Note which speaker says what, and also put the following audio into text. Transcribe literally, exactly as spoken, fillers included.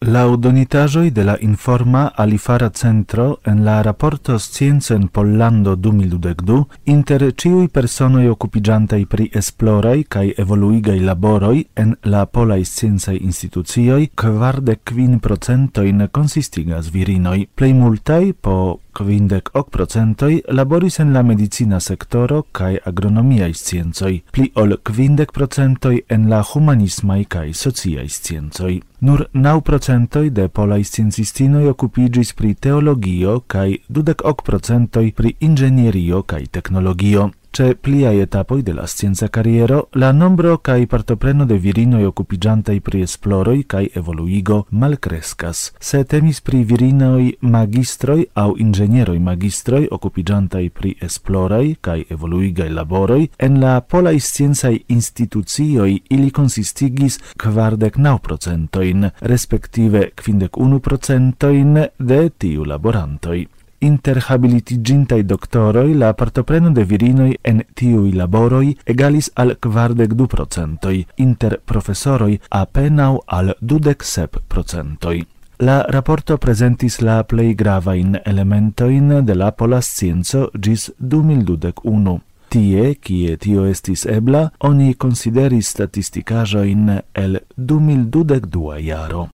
Speaker 1: Laŭ donitaĵoj de la informa Alifara Centro en la raporto Scienco en Pollando du mil dudek du, inter ĉiuj personoj okupiĝantaj pri esploraj kaj evoluigaj laboroj en la polaj sciencaj institucioj kvardek kvin procentojn konsistigas virinoj. Plej multaj, po kvindek ok procentoj, laboris en la medicina sektoro kaj agronomiaj sciencoj, pli ol kvindek procentoj en la humanismaj kaj sociaj sciencoj. Nur naŭ procentoj de polaj sciencistoj okupiĝis pri teologio kaj dudek ok procentoj pri inĝenierio kaj teknologio. Ĉe pliaj etapoj de la scienca kariero, la nombro kaj partopreno de virinoj okupiĝantaj pri esploroj kaj evoluigo malkreskas. Se temis pri virinoj magistroj aŭ inĝenieroj magistroj okupiĝantaj pri esploraj kaj evoluigaj laboroj, en la polaj sciencaj institucioj ili konsistigis kvardek naŭ procentojn, respektive kvindek unu procentojn de tiu laborantoj. Inter habilitiĝintaj doktoroj la partopreno de virinoj en tiuj laboroj egalis al kvardek du procentoj, inter profesoroj apenaŭ al dudek sep procentoj. La raporto prezentis la plej gravajn elementojn de la pola scienco ĝis du mil dudek unu. Tie, kie tio estis ebla, oni konsideris statistikaĵojn el du mil dudek dua jaro.